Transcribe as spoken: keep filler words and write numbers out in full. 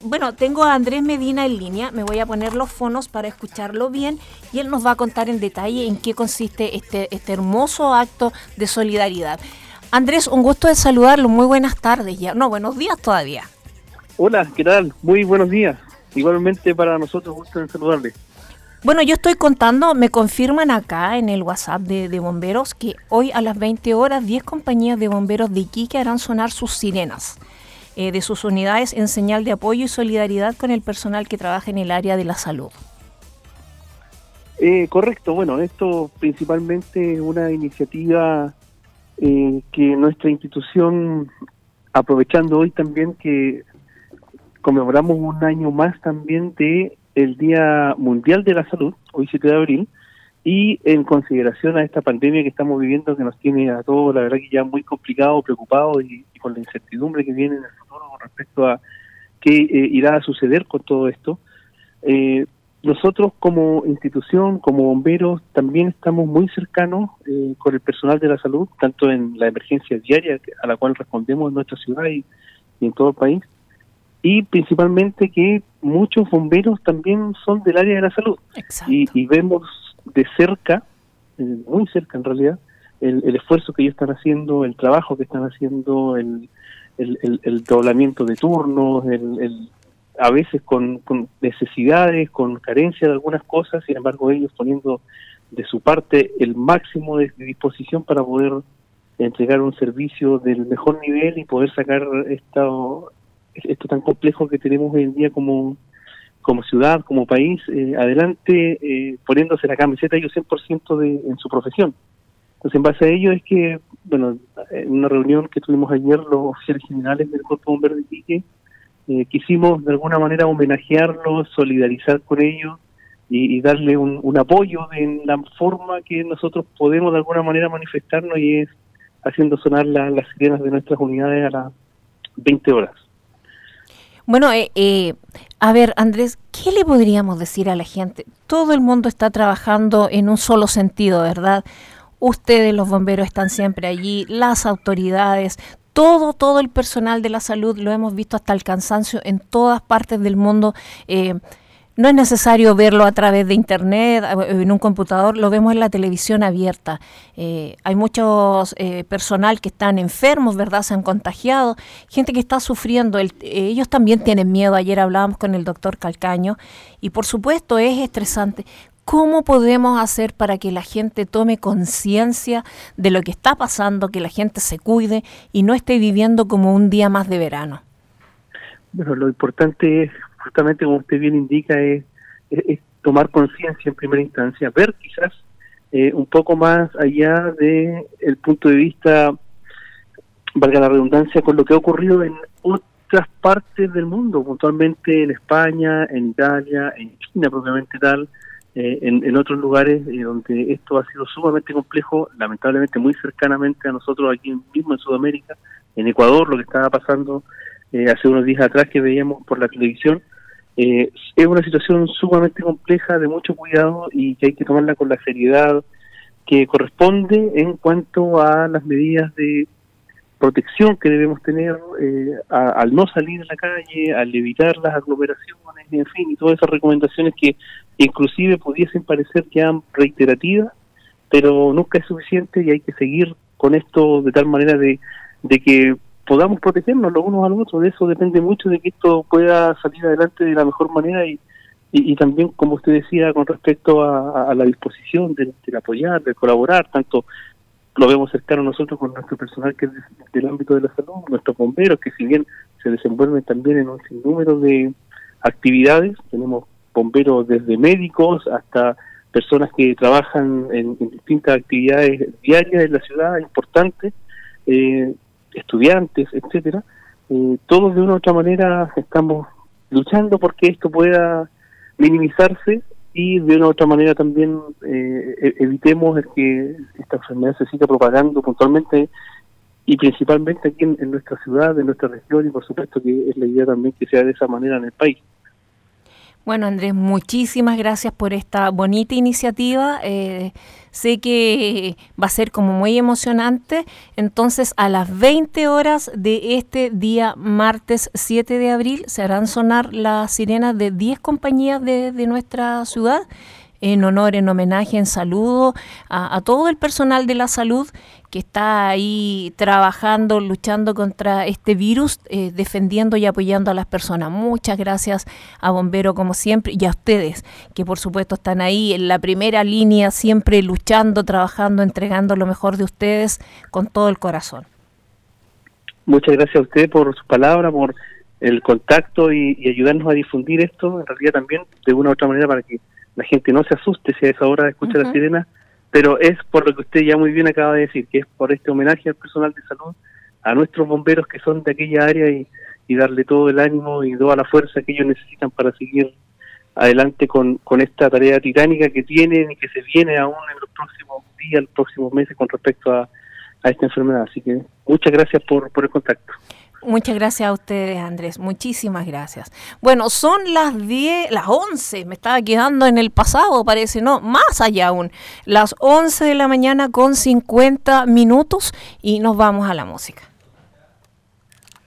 bueno, tengo a Andrés Medina en línea, me voy a poner los fonos para escucharlo bien y él nos va a contar en detalle en qué consiste este, este hermoso acto de solidaridad. Andrés, un gusto de saludarlo, muy buenas tardes ya, no, buenos días todavía. Hola, ¿qué tal? Muy buenos días, igualmente para nosotros, gusto en saludarle. Bueno, yo estoy contando, me confirman acá en el WhatsApp de, de bomberos que hoy a las veinte horas diez compañías de bomberos de Iquique harán sonar sus sirenas eh, de sus unidades en señal de apoyo y solidaridad con el personal que trabaja en el área de la salud. Eh, correcto, bueno, esto principalmente es una iniciativa eh, que nuestra institución, aprovechando hoy también que conmemoramos un año más también de el Día Mundial de la Salud, hoy siete de abril, y en consideración a esta pandemia que estamos viviendo, que nos tiene a todos, la verdad que ya muy complicado, preocupados y, y con la incertidumbre que viene en el futuro con respecto a qué eh, irá a suceder con todo esto. Eh, nosotros como institución, como bomberos, también estamos muy cercanos eh, con el personal de la salud, tanto en la emergencia diaria a la cual respondemos en nuestra ciudad y, y en todo el país, y principalmente que muchos bomberos también son del área de la salud. Y, y vemos de cerca, eh, muy cerca en realidad, el, el esfuerzo que ellos están haciendo, el trabajo que están haciendo, el, el, el, el doblamiento de turnos, el, el, a veces con, con necesidades, con carencia de algunas cosas, sin embargo ellos poniendo de su parte el máximo de, de disposición para poder entregar un servicio del mejor nivel y poder sacar esta... esto tan complejo que tenemos hoy en día como, como ciudad, como país, eh, adelante, eh, poniéndose la camiseta ellos cien por ciento de, en su profesión. Entonces, en base a ello es que, bueno, en una reunión que tuvimos ayer los oficiales generales del Cuerpo de Bomberos de Iquique, eh, quisimos de alguna manera homenajearlos, solidarizar con ellos y, y darle un, un apoyo en la forma que nosotros podemos de alguna manera manifestarnos, y es haciendo sonar la, las sirenas de nuestras unidades a las veinte horas. Bueno, eh, eh, a ver, Andrés, ¿qué le podríamos decir a la gente? Todo el mundo está trabajando en un solo sentido, ¿verdad? Ustedes, los bomberos, están siempre allí, las autoridades, todo, todo el personal de la salud, lo hemos visto hasta el cansancio en todas partes del mundo. Eh, no es necesario verlo a través de internet, en un computador, lo vemos en la televisión abierta. Eh, hay muchos eh, personal que están enfermos, ¿verdad? Se han contagiado, gente que está sufriendo. El, eh, ellos también tienen miedo. Ayer hablábamos con el doctor Calcaño y por supuesto es estresante. ¿Cómo podemos hacer para que la gente tome conciencia de lo que está pasando, que la gente se cuide y no esté viviendo como un día más de verano? Bueno, lo importante es, justamente como usted bien indica, es, es, es tomar conciencia en primera instancia, ver quizás eh, un poco más allá de el punto de vista, valga la redundancia, con lo que ha ocurrido en otras partes del mundo, puntualmente en España, en Italia, en China propiamente tal, eh, en, en otros lugares eh, donde esto ha sido sumamente complejo, lamentablemente muy cercanamente a nosotros aquí mismo en Sudamérica, en Ecuador, lo que estaba pasando Eh, hace unos días atrás que veíamos por la televisión. Eh, es una situación sumamente compleja, de mucho cuidado, y que hay que tomarla con la seriedad que corresponde en cuanto a las medidas de protección que debemos tener eh, a, al no salir a la calle, al evitar las aglomeraciones, en fin, y todas esas recomendaciones que inclusive pudiesen parecer que eran reiterativas, pero nunca es suficiente, y hay que seguir con esto de tal manera de, de que podamos protegernos los unos a los otros. De eso depende mucho, de que esto pueda salir adelante de la mejor manera, y, y, y también, como usted decía, con respecto a, a la disposición del, del apoyar, de colaborar, tanto lo vemos cercano nosotros con nuestro personal que es del ámbito de la salud, nuestros bomberos, que si bien se desenvuelven también en un sinnúmero de actividades, tenemos bomberos desde médicos hasta personas que trabajan en, en distintas actividades diarias en la ciudad, importantes, eh, estudiantes, etcétera, eh, todos de una u otra manera estamos luchando porque esto pueda minimizarse y de una u otra manera también eh, evitemos el que esta enfermedad se siga propagando puntualmente y principalmente aquí en, en nuestra ciudad, en nuestra región, y por supuesto que es la idea también que sea de esa manera en el país. Bueno, Andrés, muchísimas gracias por esta bonita iniciativa. Eh, sé que va a ser como muy emocionante. Entonces, a las veinte horas de este día martes siete de abril se harán sonar las sirenas de diez compañías de, de nuestra ciudad, en honor, en homenaje, en saludo a, a todo el personal de la salud que está ahí trabajando, luchando contra este virus, eh, defendiendo y apoyando a las personas. Muchas gracias a Bombero como siempre y a ustedes, que por supuesto están ahí en la primera línea, siempre luchando, trabajando, entregando lo mejor de ustedes con todo el corazón. Muchas gracias a usted por su palabra, por el contacto y, y ayudarnos a difundir esto, en realidad también de una u otra manera para que la gente no se asuste si a esa hora escucha uh-huh. la sirena, pero es por lo que usted ya muy bien acaba de decir, que es por este homenaje al personal de salud, a nuestros bomberos que son de aquella área y, y darle todo el ánimo y toda la fuerza que ellos necesitan para seguir adelante con, con esta tarea titánica que tienen y que se viene aún en los próximos días, los próximos meses con respecto a, a esta enfermedad. Así que muchas gracias por, por el contacto. Muchas gracias a ustedes, Andrés. Muchísimas gracias. Bueno, son las diez, las once, me estaba quedando en el pasado, parece, no, más allá aún. Las once de la mañana con cincuenta minutos y nos vamos a la música.